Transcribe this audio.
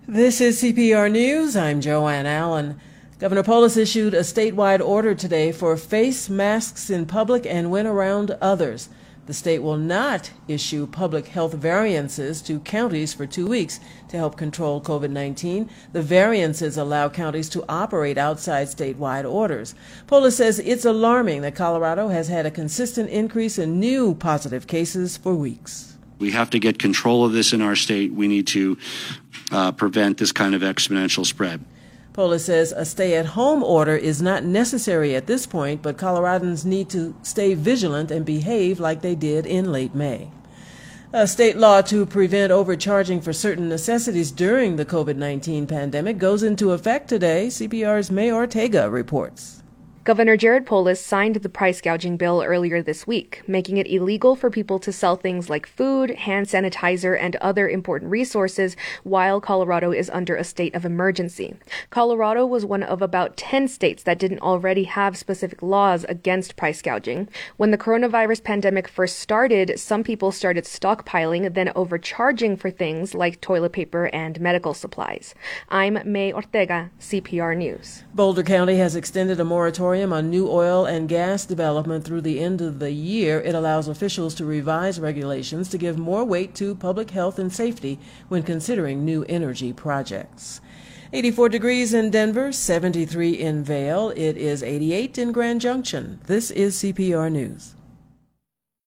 This is CPR News. I'm Joanne Allen. Governor Polis issued a statewide order today for face masks in public and when around others. The state will not issue public health variances to counties for 2 weeks to help control COVID-19. The variances allow counties to operate outside statewide orders. Polis says it's alarming that Colorado has had a consistent increase in new positive cases for weeks. We have to get control of this in our state. We need to prevent this kind of exponential spread. Polis says a stay-at-home order is not necessary at this point, but Coloradans need to stay vigilant and behave like they did in late May. A state law to prevent overcharging for certain necessities during the COVID-19 pandemic goes into effect today, CPR's May Ortega reports. Governor Jared Polis signed the price gouging bill earlier this week, making it illegal for people to sell things like food, hand sanitizer, and other important resources while Colorado is under a state of emergency. Colorado was one of about 10 states that didn't already have specific laws against price gouging. When the coronavirus pandemic first started, some people started stockpiling, then overcharging for things like toilet paper and medical supplies. I'm May Ortega, CPR News. Boulder County has extended a moratorium on new oil and gas development through the end of the year. It allows officials to revise regulations to give more weight to public health and safety when considering new energy projects. 84 degrees in Denver, 73 in Vail. It is 88 in Grand Junction. This is CPR News.